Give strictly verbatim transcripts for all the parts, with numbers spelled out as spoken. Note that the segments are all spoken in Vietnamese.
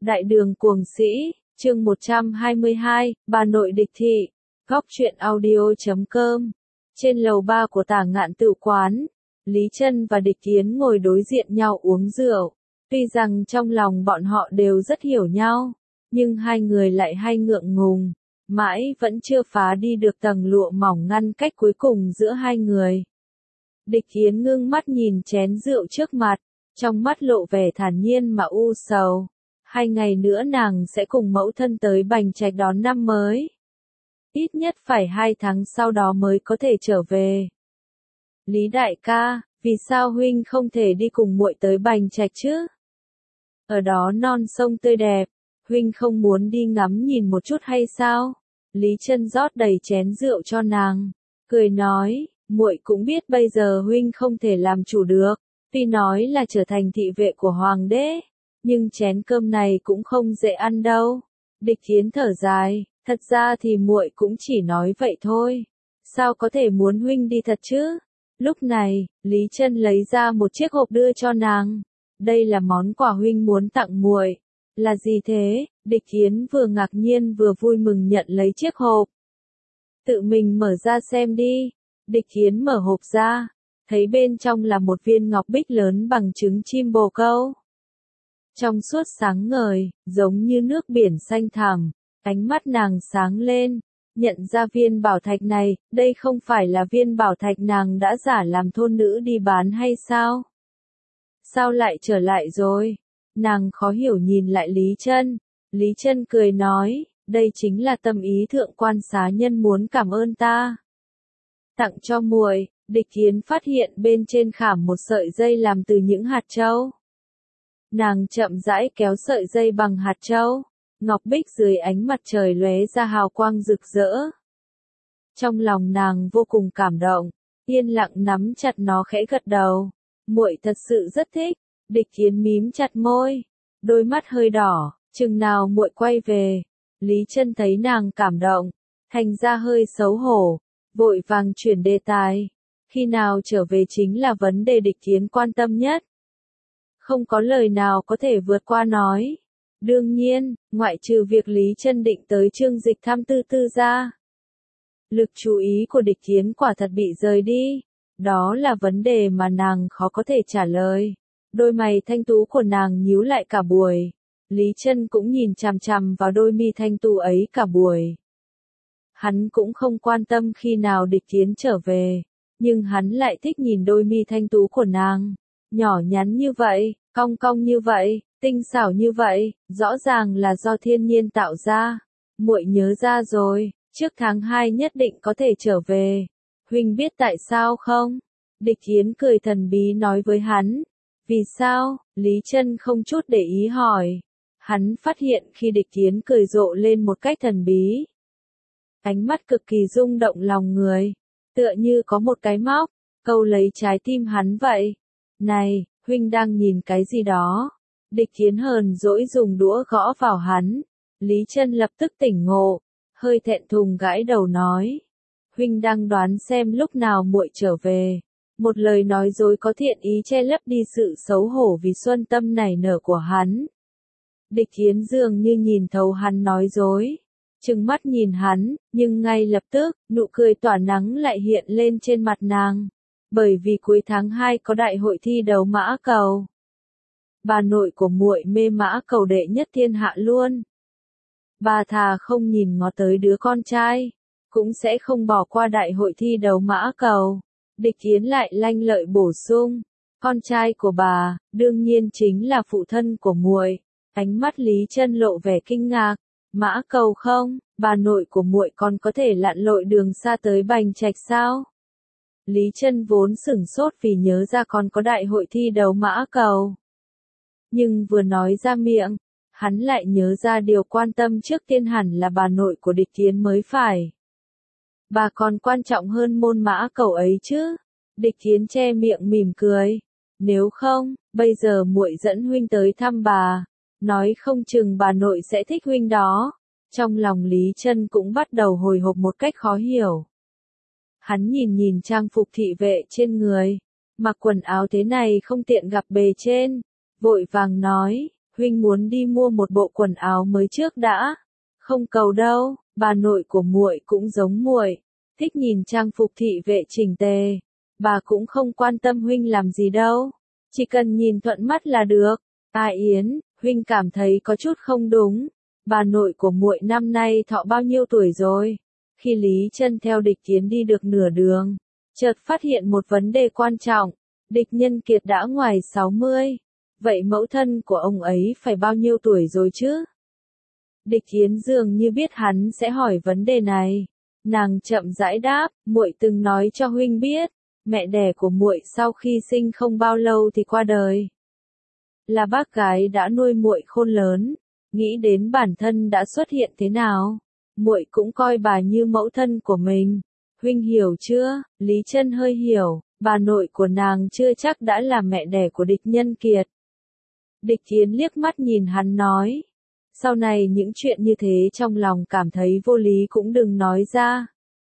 Đại đường cuồng sĩ, chương một trăm hai mươi hai, bà nội địch thị, góc truyện audio.com. Trên lầu ba của Tả Ngạn Tự quán, Lý Chân và Địch Kiến ngồi đối diện nhau uống rượu. Tuy rằng trong lòng bọn họ đều rất hiểu nhau, nhưng hai người lại hay ngượng ngùng, mãi vẫn chưa phá đi được tầng lụa mỏng ngăn cách cuối cùng giữa hai người. Địch Kiến ngưng mắt nhìn chén rượu trước mặt, trong mắt lộ vẻ thản nhiên mà u sầu. Hai ngày nữa nàng sẽ cùng mẫu thân tới Bành Trạch đón năm mới. Ít nhất phải hai tháng sau đó mới có thể trở về. Lý đại ca, vì sao huynh không thể đi cùng muội tới Bành Trạch chứ? Ở đó non sông tươi đẹp, huynh không muốn đi ngắm nhìn một chút hay sao? Lý Chân rót đầy chén rượu cho nàng, cười nói, muội cũng biết bây giờ huynh không thể làm chủ được, tuy nói là trở thành thị vệ của hoàng đế, nhưng chén cơm này cũng không dễ ăn đâu. Địch Kiến thở dài, thật ra thì muội cũng chỉ nói vậy thôi, sao có thể muốn huynh đi thật chứ? Lúc này, Lý Chân lấy ra một chiếc hộp đưa cho nàng. Đây là món quà huynh muốn tặng muội. Là gì thế? Địch Kiến vừa ngạc nhiên vừa vui mừng nhận lấy chiếc hộp. Tự mình mở ra xem đi. Địch Kiến mở hộp ra, thấy bên trong là một viên ngọc bích lớn bằng trứng chim bồ câu. Trong suốt sáng ngời, giống như nước biển xanh thẳm, ánh mắt nàng sáng lên, nhận ra viên bảo thạch này, đây không phải là viên bảo thạch nàng đã giả làm thôn nữ đi bán hay sao? Sao lại trở lại rồi? Nàng khó hiểu nhìn lại Lý Chân. Lý Chân cười nói, đây chính là tâm ý thượng quan xá nhân muốn cảm ơn ta. Tặng cho muội. Địch Kiến phát hiện bên trên khảm một sợi dây làm từ những hạt châu. Nàng chậm rãi kéo sợi dây bằng hạt châu, ngọc bích dưới ánh mặt trời lóe ra hào quang rực rỡ. Trong lòng nàng vô cùng cảm động, yên lặng nắm chặt nó khẽ gật đầu. Muội thật sự rất thích. Địch Kiến mím chặt môi, đôi mắt hơi đỏ, chừng nào muội quay về. Lý Chân thấy nàng cảm động, thành ra hơi xấu hổ, vội vàng chuyển đề tài. Khi nào trở về chính là vấn đề Địch Kiến quan tâm nhất. Không có lời nào có thể vượt qua nói. Đương nhiên, ngoại trừ việc Lý Chân định tới Trương Dịch thăm Tư Tư ra. Lực chú ý của Địch Kiến quả thật bị rời đi. Đó là vấn đề mà nàng khó có thể trả lời. Đôi mày thanh tú của nàng nhíu lại cả buổi. Lý Chân cũng nhìn chằm chằm vào đôi mi thanh tú ấy cả buổi. Hắn cũng không quan tâm khi nào Địch Kiến trở về, nhưng hắn lại thích nhìn đôi mi thanh tú của nàng. Nhỏ nhắn như vậy, cong cong như vậy, tinh xảo như vậy, rõ ràng là do thiên nhiên tạo ra. Muội nhớ ra rồi, trước tháng hai nhất định có thể trở về. Huynh biết tại sao không? Địch Kiến cười thần bí nói với hắn. Vì sao? Lý Chân không chút để ý hỏi. Hắn phát hiện khi Địch Kiến cười rộ lên một cách thần bí, ánh mắt cực kỳ rung động lòng người, tựa như có một cái móc câu lấy trái tim hắn vậy. Này, huynh đang nhìn cái gì đó? Địch Kiến hờn dỗi dùng đũa gõ vào hắn. Lý Chân lập tức tỉnh ngộ, hơi thẹn thùng gãi đầu nói, huynh đang đoán xem lúc nào muội trở về. Một lời nói dối có thiện ý che lấp đi sự xấu hổ vì xuân tâm nảy nở của hắn. Địch Kiến dường như nhìn thấu hắn nói dối, trừng mắt nhìn hắn, nhưng ngay lập tức, nụ cười tỏa nắng lại hiện lên trên mặt nàng. Bởi vì cuối tháng hai có đại hội thi đấu mã cầu. Bà nội của muội mê mã cầu đệ nhất thiên hạ luôn. Bà thà không nhìn ngó tới đứa con trai, cũng sẽ không bỏ qua đại hội thi đấu mã cầu. Địch Kiến lại lanh lợi bổ sung, con trai của bà, đương nhiên chính là phụ thân của muội. Ánh mắt Lý Chân lộ vẻ kinh ngạc, mã cầu không, bà nội của muội còn có thể lặn lội đường xa tới Bành Trạch sao? Lý Chân vốn sửng sốt vì nhớ ra còn có đại hội thi đấu mã cầu. Nhưng vừa nói ra miệng, hắn lại nhớ ra điều quan tâm trước tiên hẳn là bà nội của Địch Kiến mới phải. Bà còn quan trọng hơn môn mã cầu ấy chứ? Địch Kiến che miệng mỉm cười. Nếu không, bây giờ muội dẫn huynh tới thăm bà, nói không chừng bà nội sẽ thích huynh đó. Trong lòng Lý Chân cũng bắt đầu hồi hộp một cách khó hiểu. Hắn nhìn nhìn trang phục thị vệ trên người, mặc quần áo thế này không tiện gặp bề trên, vội vàng nói, huynh muốn đi mua một bộ quần áo mới trước đã. Không cầu đâu, bà nội của muội cũng giống muội, thích nhìn trang phục thị vệ chỉnh tề. Bà cũng không quan tâm huynh làm gì đâu, chỉ cần nhìn thuận mắt là được. A Yến, huynh cảm thấy có chút không đúng. Bà nội của muội năm nay thọ bao nhiêu tuổi rồi? Khi Lý Chân theo Địch Yến đi được nửa đường, chợt phát hiện một vấn đề quan trọng. Địch Nhân Kiệt đã ngoài sáu mươi. Vậy mẫu thân của ông ấy phải bao nhiêu tuổi rồi chứ? Địch Yến dường như biết hắn sẽ hỏi vấn đề này. Nàng chậm rãi đáp, muội từng nói cho huynh biết, mẹ đẻ của muội sau khi sinh không bao lâu thì qua đời. Là bác gái đã nuôi muội khôn lớn, nghĩ đến bản thân đã xuất hiện thế nào, muội cũng coi bà như mẫu thân của mình. Huynh hiểu chưa? Lý Chân hơi hiểu, bà nội của nàng chưa chắc đã là mẹ đẻ của Địch Nhân Kiệt. Địch Yến liếc mắt nhìn hắn nói, sau này những chuyện như thế trong lòng cảm thấy vô lý cũng đừng nói ra.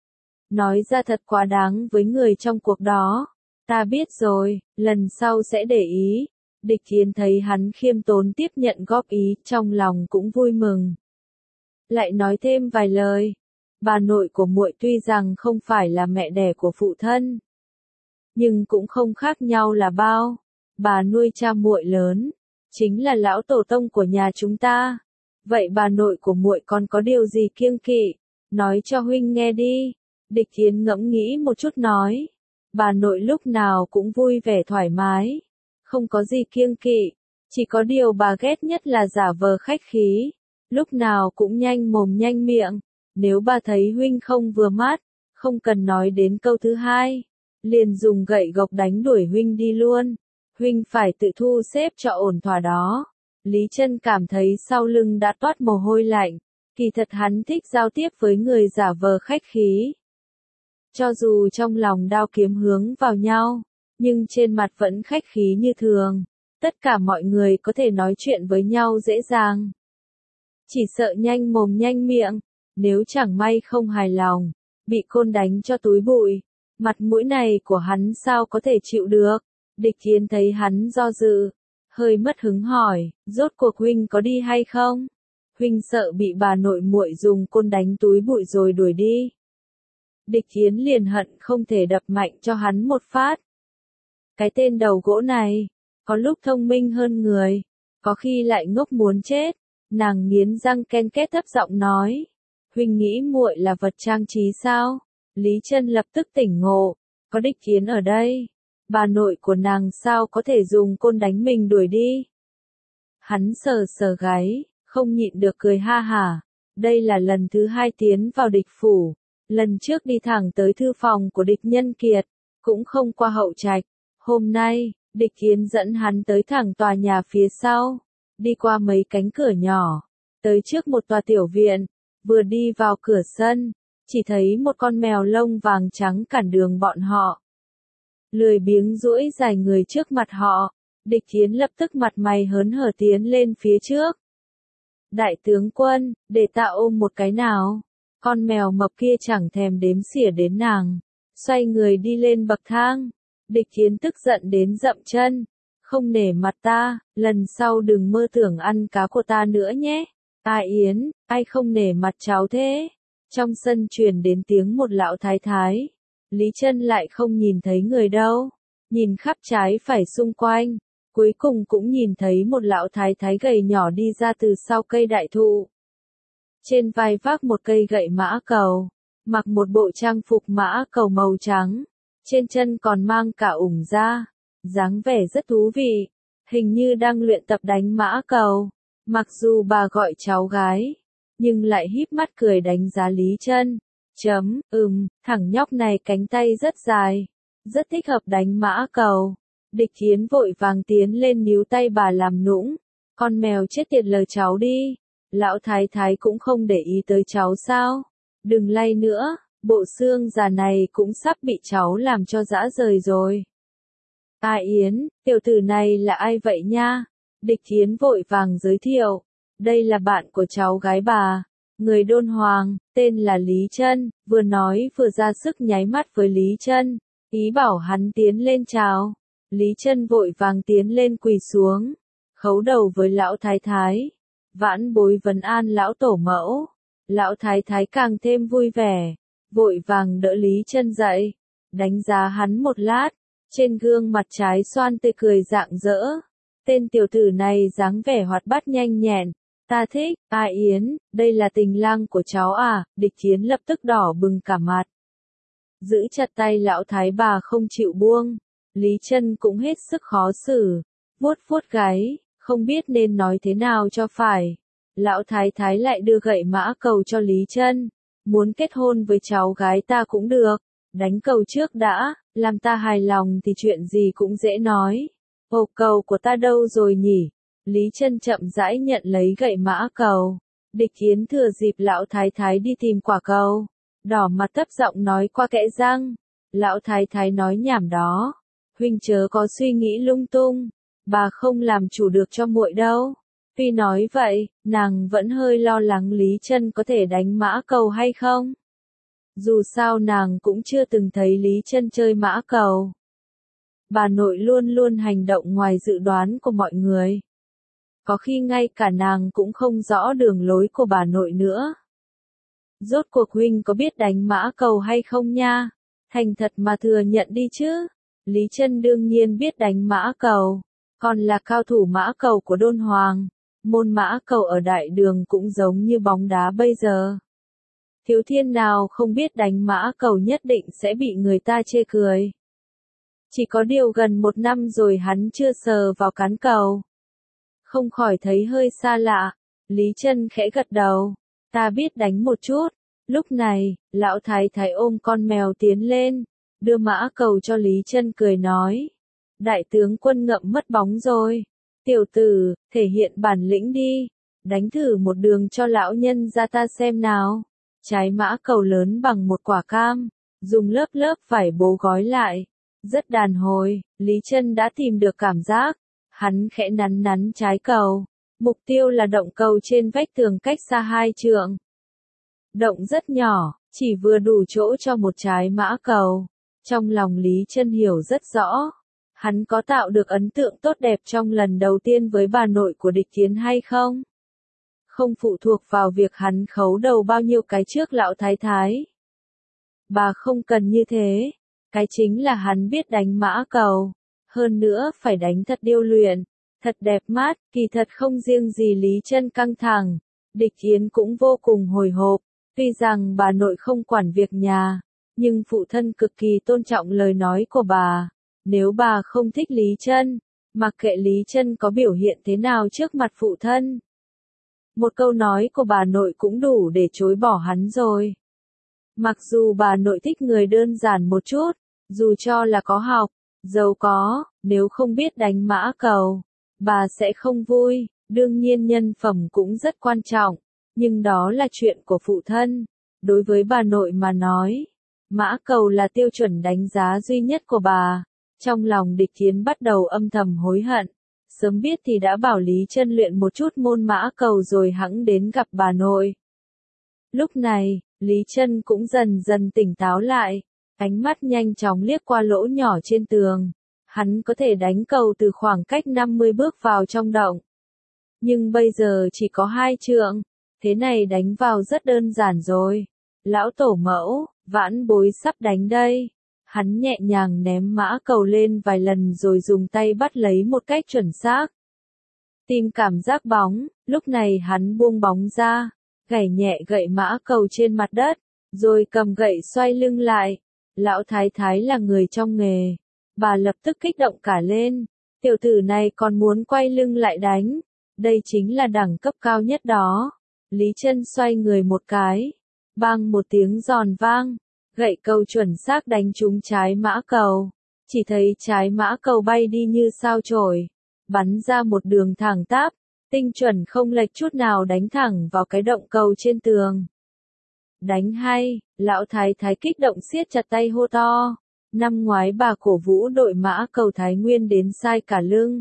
Nói ra thật quá đáng với người trong cuộc đó. Ta biết rồi, lần sau sẽ để ý. Địch Yến thấy hắn khiêm tốn tiếp nhận góp ý, trong lòng cũng vui mừng. Lại nói thêm vài lời. Bà nội của muội tuy rằng không phải là mẹ đẻ của phụ thân, nhưng cũng không khác nhau là bao. Bà nuôi cha muội lớn, chính là lão tổ tông của nhà chúng ta. Vậy bà nội của muội còn có điều gì kiêng kỵ? Nói cho huynh nghe đi. Địch Yến ngẫm nghĩ một chút nói. Bà nội lúc nào cũng vui vẻ thoải mái, không có gì kiêng kỵ. Chỉ có điều bà ghét nhất là giả vờ khách khí, lúc nào cũng nhanh mồm nhanh miệng. Nếu bà thấy huynh không vừa mắt, không cần nói đến câu thứ hai, liền dùng gậy gộc đánh đuổi huynh đi luôn. Huynh phải tự thu xếp cho ổn thỏa đó. Lý Chân cảm thấy sau lưng đã toát mồ hôi lạnh. Kỳ thật hắn thích giao tiếp với người giả vờ khách khí. Cho dù trong lòng đao kiếm hướng vào nhau, nhưng trên mặt vẫn khách khí như thường. Tất cả mọi người có thể nói chuyện với nhau dễ dàng. Chỉ sợ nhanh mồm nhanh miệng, nếu chẳng may không hài lòng, bị côn đánh cho túi bụi, mặt mũi này của hắn sao có thể chịu được. Địch Yến thấy hắn do dự, hơi mất hứng hỏi, rốt cuộc huynh có đi hay không? Huynh sợ bị bà nội muội dùng côn đánh túi bụi rồi đuổi đi. Địch Yến liền hận không thể đập mạnh cho hắn một phát. Cái tên đầu gỗ này, có lúc thông minh hơn người, có khi lại ngốc muốn chết. Nàng nghiến răng ken két thấp giọng nói, huynh nghĩ muội là vật trang trí sao? Lý Chân lập tức tỉnh ngộ, có Địch Yến ở đây, bà nội của nàng sao có thể dùng côn đánh mình đuổi đi? Hắn sờ sờ gáy, không nhịn được cười ha hả. Đây là lần thứ hai tiến vào địch phủ, lần trước đi thẳng tới thư phòng của Địch Nhân Kiệt, cũng không qua hậu trạch. Hôm nay, Địch Yến dẫn hắn tới thẳng tòa nhà phía sau, đi qua mấy cánh cửa nhỏ, tới trước một tòa tiểu viện. Vừa đi vào cửa sân, chỉ thấy một con mèo lông vàng trắng cản đường bọn họ. Lười biếng duỗi dài người trước mặt họ, Địch Yến lập tức mặt mày hớn hở tiến lên phía trước. Đại tướng quân, để ta ôm một cái nào. Con mèo mập kia chẳng thèm đếm xỉa đến nàng, xoay người đi lên bậc thang. Địch Yến tức giận đến dậm chân, không nể mặt ta, lần sau đừng mơ tưởng ăn cá của ta nữa nhé. A Yến, ai không nể mặt cháu thế? Trong sân truyền đến tiếng một lão thái thái. Lý Chân lại không nhìn thấy người đâu, nhìn khắp trái phải xung quanh, cuối cùng cũng nhìn thấy một lão thái thái gầy nhỏ đi ra từ sau cây đại thụ. Trên vai vác một cây gậy mã cầu, mặc một bộ trang phục mã cầu màu trắng, trên chân còn mang cả ủng da, dáng vẻ rất thú vị, hình như đang luyện tập đánh mã cầu. Mặc dù bà gọi cháu gái, nhưng lại híp mắt cười đánh giá Lý Chân. Chấm, ừm, thằng nhóc này cánh tay rất dài, rất thích hợp đánh mã cầu. Địch Yến vội vàng tiến lên níu tay bà làm nũng. Con mèo chết tiệt lờ cháu đi. Lão thái thái cũng không để ý tới cháu sao? Đừng lay nữa, bộ xương già này cũng sắp bị cháu làm cho rã rời rồi. A Yến, tiểu tử này là ai vậy nha? Địch Yến vội vàng giới thiệu. Đây là bạn của cháu gái bà, người Đôn Hoàng, tên là Lý Chân. Vừa nói vừa ra sức nháy mắt với Lý Chân, ý bảo hắn tiến lên chào. Lý Chân vội vàng tiến lên quỳ xuống, khấu đầu với lão thái thái, vãn bối vấn an lão tổ mẫu. Lão thái thái càng thêm vui vẻ, vội vàng đỡ Lý Chân dậy, đánh giá hắn một lát, trên gương mặt trái xoan tươi cười rạng rỡ. Tên tiểu tử này dáng vẻ hoạt bát nhanh nhẹn, ta thích. A Yến, đây là tình lang của cháu à? Địch Thiến lập tức đỏ bừng cả mặt, giữ chặt tay lão thái bà không chịu buông. Lý Chân cũng hết sức khó xử, vuốt vuốt gáy, không biết nên nói thế nào cho phải. Lão thái thái lại đưa gậy mã cầu cho Lý Chân, muốn kết hôn với cháu gái ta cũng được, đánh cầu trước đã, làm ta hài lòng thì chuyện gì cũng dễ nói. Ồ, cầu của ta đâu rồi nhỉ? Lý Chân chậm rãi nhận lấy gậy mã cầu. Địch Thiến thừa dịp lão thái thái đi tìm quả cầu, đỏ mặt thấp giọng nói qua kẽ răng. Lão thái thái nói nhảm đó, huynh chớ có suy nghĩ lung tung, bà không làm chủ được cho muội đâu. Tuy nói vậy, nàng vẫn hơi lo lắng Lý Chân có thể đánh mã cầu hay không. Dù sao nàng cũng chưa từng thấy Lý Chân chơi mã cầu. Bà nội luôn luôn hành động ngoài dự đoán của mọi người. Có khi ngay cả nàng cũng không rõ đường lối của bà nội nữa. Rốt cuộc huynh có biết đánh mã cầu hay không nha? Thành thật mà thừa nhận đi chứ. Lý Chân đương nhiên biết đánh mã cầu, còn là cao thủ mã cầu của Đôn Hoàng. Môn mã cầu ở đại đường cũng giống như bóng đá bây giờ. Thiếu thiên nào không biết đánh mã cầu nhất định sẽ bị người ta chê cười. Chỉ có điều gần một năm rồi hắn chưa sờ vào cán cầu. Không khỏi thấy hơi xa lạ. Lý Chân khẽ gật đầu. Ta biết đánh một chút. Lúc này, lão thái thái ôm con mèo tiến lên, đưa mã cầu cho Lý Chân cười nói. Đại tướng quân ngậm mất bóng rồi. Tiểu tử, thể hiện bản lĩnh đi. Đánh thử một đường cho lão nhân ra ta xem nào. Trái mã cầu lớn bằng một quả cam, dùng lớp lớp vải bố gói lại. Rất đàn hồi, Lý Chân đã tìm được cảm giác. Hắn khẽ nắn nắn trái cầu. Mục tiêu là động cầu trên vách tường cách xa hai trượng. Động rất nhỏ, chỉ vừa đủ chỗ cho một trái mã cầu. Trong lòng Lý Chân hiểu rất rõ. Hắn có tạo được ấn tượng tốt đẹp trong lần đầu tiên với bà nội của Địch Thiến hay không? Không phụ thuộc vào việc hắn khấu đầu bao nhiêu cái trước lão thái thái. Bà không cần như thế. Cái chính là hắn biết đánh mã cầu. Hơn nữa phải đánh thật điêu luyện, thật đẹp mắt. Kỳ thật không riêng gì Lý Chân căng thẳng, Địch Thiến cũng vô cùng hồi hộp. Tuy rằng bà nội không quản việc nhà, nhưng phụ thân cực kỳ tôn trọng lời nói của bà. Nếu bà không thích Lý Chân, mặc kệ Lý Chân có biểu hiện thế nào trước mặt phụ thân, một câu nói của bà nội cũng đủ để chối bỏ hắn rồi. Mặc dù bà nội thích người đơn giản một chút, dù cho là có học, giàu có, nếu không biết đánh mã cầu, bà sẽ không vui. Đương nhiên nhân phẩm cũng rất quan trọng, nhưng đó là chuyện của phụ thân. Đối với bà nội mà nói, mã cầu là tiêu chuẩn đánh giá duy nhất của bà. Trong lòng Địch Thiến bắt đầu âm thầm hối hận. Sớm biết thì đã bảo Lý Chân luyện một chút môn mã cầu rồi hẵng đến gặp bà nội. Lúc này, Lý Chân cũng dần dần tỉnh táo lại. Ánh mắt nhanh chóng liếc qua lỗ nhỏ trên tường. Hắn có thể đánh cầu từ khoảng cách năm mươi bước vào trong động. Nhưng bây giờ chỉ có hai trượng. Thế này đánh vào rất đơn giản rồi. Lão tổ mẫu, vãn bối sắp đánh đây. Hắn nhẹ nhàng ném mã cầu lên vài lần rồi dùng tay bắt lấy một cách chuẩn xác. Tìm cảm giác bóng, lúc này hắn buông bóng ra, gảy nhẹ gậy mã cầu trên mặt đất, rồi cầm gậy xoay lưng lại. Lão thái thái là người trong nghề, bà lập tức kích động cả lên. Tiểu tử này còn muốn quay lưng lại đánh, đây chính là đẳng cấp cao nhất đó. Lý Chân xoay người một cái, bang một tiếng giòn vang. Gậy cầu chuẩn xác đánh trúng trái mã cầu. Chỉ thấy trái mã cầu bay đi như sao chổi, bắn ra một đường thẳng tắp, tinh chuẩn không lệch chút nào đánh thẳng vào cái động cầu trên tường. Đánh hay, lão thái thái kích động siết chặt tay hô to. Năm ngoái bà cổ vũ đội mã cầu Thái Nguyên đến sai cả lưng,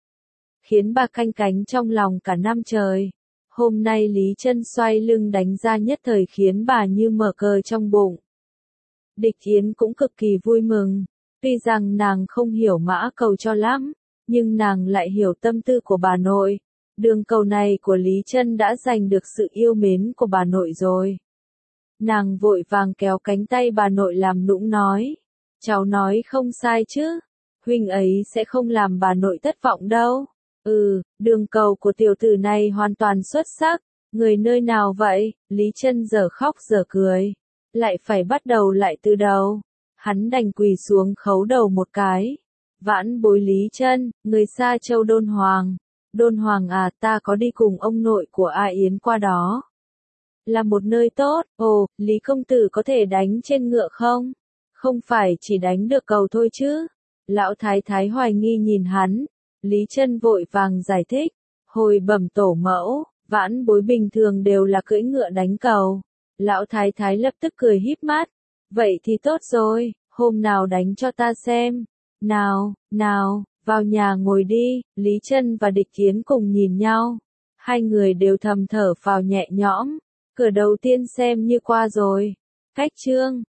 khiến bà canh cánh trong lòng cả năm trời. Hôm nay Lý Chân xoay lưng đánh ra nhất thời khiến bà như mở cờ trong bụng. Địch Thiến cũng cực kỳ vui mừng. Tuy rằng nàng không hiểu mã cầu cho lắm, Nhưng nàng lại hiểu tâm tư của bà nội. Đường cầu này của Lý Trân đã giành được sự yêu mến của bà nội rồi. Nàng vội vàng kéo cánh tay bà nội làm nũng nói. Cháu nói không sai chứ. Huynh ấy sẽ không làm bà nội thất vọng đâu. Ừ, đường cầu của tiểu tử này hoàn toàn xuất sắc. Người nơi nào vậy? Lý Trân giờ khóc giờ cười. Lại phải bắt đầu lại từ đầu. Hắn đành quỳ xuống khấu đầu một cái. Vãn bối Lý Trân, người xa châu Đôn Hoàng. Đôn Hoàng à, ta có đi cùng ông nội của A Yến qua đó. Là một nơi tốt. Ồ, Lý công tử có thể đánh trên ngựa không? Không phải chỉ đánh được cầu thôi chứ. Lão thái thái hoài nghi nhìn hắn. Lý Trân vội vàng giải thích. Hồi bẩm tổ mẫu, vãn bối bình thường đều là cưỡi ngựa đánh cầu. Lão thái thái lập tức cười híp mắt. Vậy thì tốt rồi, hôm nào đánh cho ta xem. Nào, nào, vào nhà ngồi đi. Lý Trân và Địch Kiến cùng nhìn nhau. Hai người đều thầm thở phào nhẹ nhõm. Cửa đầu tiên xem như qua rồi. Cách chương